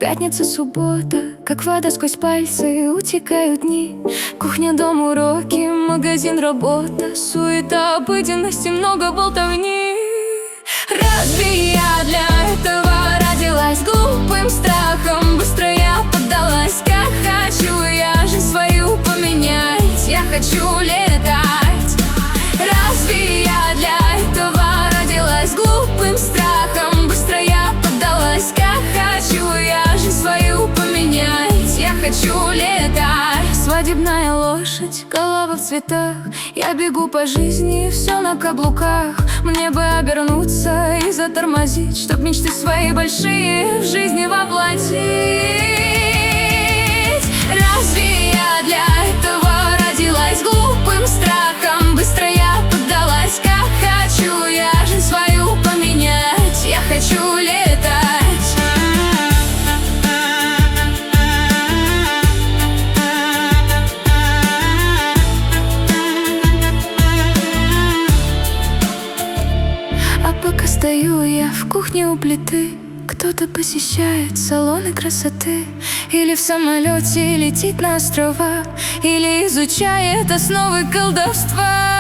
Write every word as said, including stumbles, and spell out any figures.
Пятница, суббота, как вода сквозь пальцы утекают дни. Кухня, дом, уроки, магазин, работа, суета, обыденности, много болтовни. Разве я для этого родилась? Глупым страхом быстро я поддалась. Как хочу я жизнь свою поменять, я хочу летать. Разве я для этого родилась? Глупым страхом быстро я поддалась. Как хочу я жизнь свою поменять, я хочу летать. Свадебная лошадь, голова в цветах, я бегу по жизни, все на каблуках. Мне бы обернуться и затормозить, чтоб мечты свои большие в жизни воплотить. Разве я для этого родилась? Глупым страхом быстро я поддалась. Как хочу я жизнь свою поменять, я хочу летать. Пока стою я в кухне у плиты, кто-то посещает салоны красоты, или в самолете летит на острова, или изучает основы колдовства.